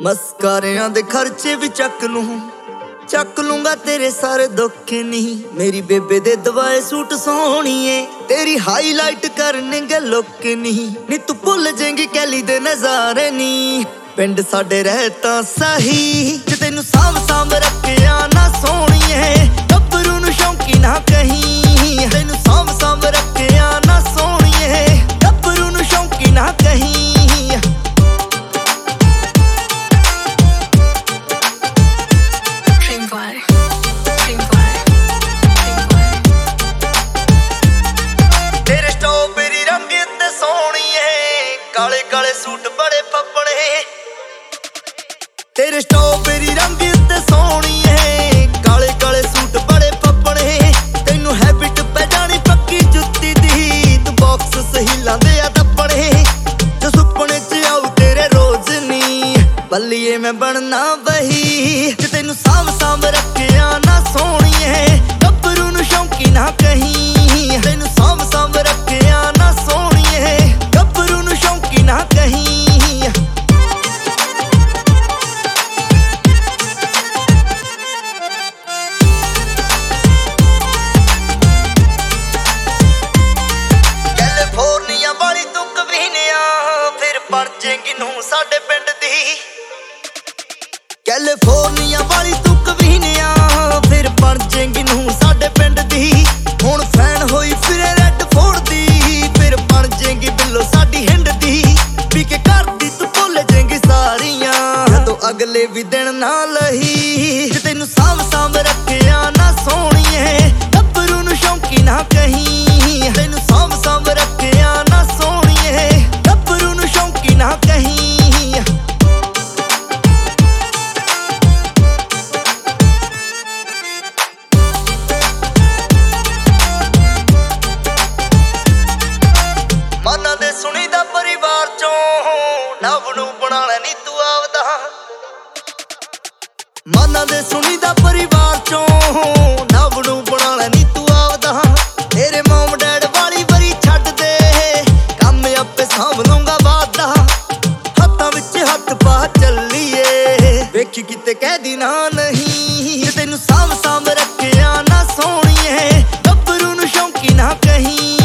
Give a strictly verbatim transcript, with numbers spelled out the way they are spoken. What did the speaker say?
ਮਸਕਾਰਿਆਂ ਦੇ ਖਰਚੇ ਵੀ ਚੱਕ ਲੂੰ, ਚੱਕ ਲੂੰਗਾ ਤੇਰੇ ਸਾਰੇ ਦੁੱਖ ਨਹੀਂ। ਮੇਰੀ ਬੇਬੇ ਦੇ ਦਵਾਏ ਸੂਟ ਸੋਹਣੀਏ, ਤੇਰੀ ਹਾਈਲਾਈਟ ਕਰਨਗੇ ਲੋਕ ਨਹੀਂ। ਨੀ ਤੂੰ ਭੁੱਲ ਜਾਏਂਗੀ ਕੈਲੀ ਦੇ ਨਜ਼ਾਰੇ ਨੀ, ਪਿੰਡ ਸਾਡੇ ਰਹਿ ਤਾਂ ਸਹੀ। ਜੇ ਤੈਨੂੰ ਸਾਂਭ ਸਾਂਭ ਰੱਖਿਆ ਨਾ ਸੋਹਣੀਏ, ਗੱਭਰੂ ਨੂੰ ਸ਼ੌਂਕੀ ਨਾ ਕਹੀਂ। ਤੈਨੂੰ ਸਾਂਭ ਸਾਂਭ ਰੱਖਿਆ ਨਾ ਸੋਹਣੀਏ, ਗੱਭਰੂ ਨੂੰ ਸ਼ੌਂਕੀ ਨਾ ਕਹੀਂ। ਤੇਰੇ ਸਟ੍ਰਾਬੇਰੀ ਰੰਗ ਤੇ ਸੋਹਣੀਏ, ਕਾਲੇ ਕਾਲੇ ਸੂਟ ਬੜੇ ਫੱਬਣੇ। ਤੇਰੇ ਸਟ੍ਰਾਬੇਰੀ ਰੰਗ ਤੇ ਸੋਹਣੀਏ, ਕਾਲੇ ਕਾਲੇ ਸੂਟ ਬੜੇ ਫੱਬਣੇ। ਤੈਨੂੰ ਹੈਬਿਟ ਪੈ ਜਾਣੀ ਪੱਕੀ ਜੁੱਤੀ ਦੀ, ਤੂੰ ਬਾਕਸ ਸਹੀ ਲਾਂਦੇ ਆ ਦੱਬਣੇ। ਜੋ ਸੁਪਨੇ ਚ ਆਉ ਤੇਰੇ ਰੋਜ਼ ਨੀ, ਬੱਲੀਏ ਮੈਂ ਬਣਨਾ ਵਹੀ। ਜੇ ਤੈਨੂੰ ਸਾਂਭ ਸਾਂਭ ਰੱਖਿਆ ਨਾ ਸੋਹਣੀਏ, ਗੱਭਰੂ ਨੂੰ ਸ਼ੌਂਕੀ ਨਾ ਕਹੀਂ। ਤੈਨੂੰ ਸਾਂਭ ਸਾਂਭ ਰੱਖਿਆ ਨਾ ਸੋਹਣੀਏ, ਗੱਭਰੂ ਨੂੰ ਸ਼ੌਂਕੀ ਨਾ ਕਹੀਂ। ਕੈਲੀਫੋਰਨੀਆ ਵਾਲੀ ਤੂੰ ਕਵੀਨਿਆ, ਫਿਰ ਬਣ ਜਾਏਂਗੀ ਨੂੰ ਸਾਡੇ ਪਿੰਡ ਦੀ। ਕੈਲੀਫੋਰਨੀਆ ਵਾਲੀ ਤੂੰ ਕਵੀਨਿਆ, ਫਿਰ ਬਣ ਜਾਏਂਗੀ ਨੂੰ ਸਾਡੇ ਪਿੰਡ ਦੀ। ਹੁਣ ਫੈਨ ਹੋਈ ਫਿਰੇ ਰੈੱਡ ਫੋਰਡ ਦੀ, ਫਿਰ ਬਣ ਜਾਏਂਗੀ ਬਿੱਲੋ ਸਾਡੀ ਹਿੰਡ ਦੀ। ਪੀ ਕੇ ਕਰਦੀ ਤੂੰ ਭੁੱਲ ਜਾਏਂਗੀ ਸਾਰੀਆਂ, ਜਦੋਂ ਅਗਲੇ ਵੀ ਦਿਨ ਨਾ ਲਹੀ। ਜੇ ਤੈਨੂੰ ਸਾਂਭ ਸਾਂਭ ਰੱਖਿਆ ਨਾ ਸੋਹਣੀਏ, ਗੱਭਰੂ ਨੂੰ ਸ਼ੌਂਕੀ ਨਾ ਕਹੀਂ। ਤੈਨੂੰ ਸਾਂਭ ਸਾਂਭ ਰੱਖਿਆ ਨਾ ਸੋਹਣੀਏ, ਗੱਭਰੂ ਨੂੰ ਸ਼ੌਂਕੀ ਨਾ ਕਹੀਂ। ਮਾਨਾਂ ਦੇ ਸੁਣੀਦਾ ਪਰਿਵਾਰ ਚੋਂ, ਨਵ ਨੂੰ ਬਣਾ ਲੈ ਨੀ ਤੂੰ ਆਪਦਾ। ਮਾਨਾਂ ਦੇ ਸੁਣੀਦਾ ਪਰਿਵਾਰ ਚੋਂ, ਨਵ ਨੂੰ ਬਣਾ ਲੈ ਨੀ ਤੂੰ ਆਪਦਾ। ਤੇਰੇ ਮੋਮ ਡੈਡ ਵਾਲੀ ਵਰੀ ਛੱਡ ਦੇ, ਕੰਮ ਆਪੇ ਸਾਂਭ ਲੂੰਗਾ ਵਾਦਾ। ਹੱਥਾਂ ਵਿੱਚ ਹੱਥ ਪਾ ਚੱਲੀਏ, ਵੇਖੀ ਕਿਤੇ ਕਹਿਦੀ ਨਾ ਨਹੀਂ। ਜੇ ਤੈਨੂੰ ਸਾਂਭ ਸਾਂਭ ਰੱਖਿਆ ਨਾ ਸੋਹਣੀਏ, ਗੱਭਰੂ ਨੂੰ ਸ਼ੌਂਕੀ ਨਾ ਕਹੀਂ।